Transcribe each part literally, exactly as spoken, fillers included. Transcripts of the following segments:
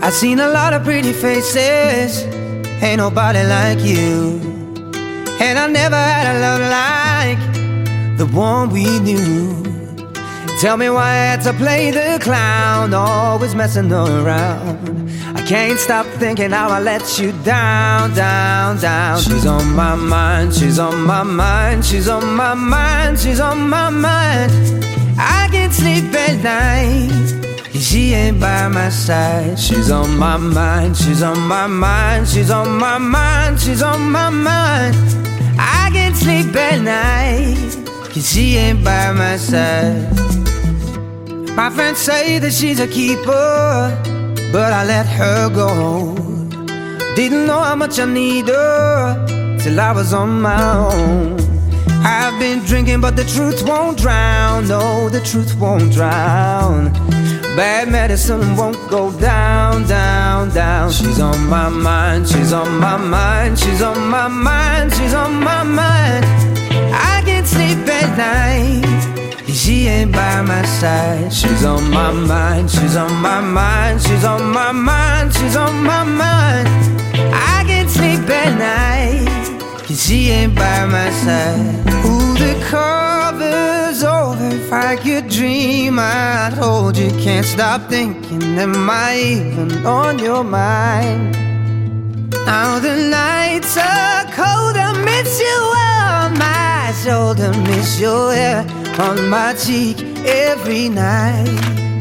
I've seen a lot of pretty faces, ain't nobody like you. And I never had a love like the one we knew. Tell me why I had to play the clown, always messing around. I can't stop thinking how I let you down, down, down. She's on my mind, she's on my mind, she's on my mind, she's on my mind. I can't sleep at night, she ain't by my side. She's on my mind, she's on my mind, she's on my mind, she's on my mind. I can't sleep at night, cause she ain't by my side. My friends say that she's a keeper, but I let her go. Didn't know how much I need her till I was on my own. I've been drinking but the truth won't drown. No, the truth won't drown. Bad medicine won't go down, down, down. She's on my mind, she's on my mind, she's on my mind, she's on my mind. I can't sleep at night, she ain't by my side. She's on my mind, she's on my mind, she's on my mind, she's on my mind. I can't sleep at night, cause she ain't by my side. Ooh, the cover's over. If I could dream, I'd hold you. Can't stop thinking, am I even on your mind? Now the nights are cold, I miss you on my shoulder, miss your hair on my cheek every night.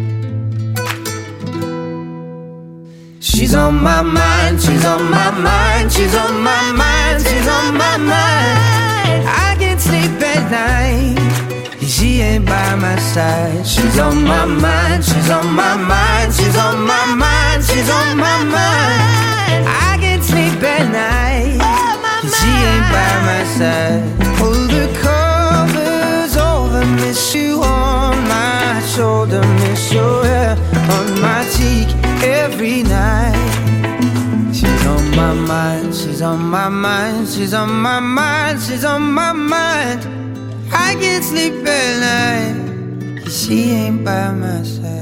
She's on my mind, she's on my mind, she's on my mind, she's on my mind. I can't sleep at night, she ain't by my side. She's on my mind, she's on my mind, she's on my mind, she's on my mind. I can't sleep at night, she ain't by my side. Pull the covers over, miss you on my shoulder, miss your hair on my cheek every night. She's on my mind, she's on my mind, she's on my mind, she's on my mind. I can't sleep at night, she ain't by my side.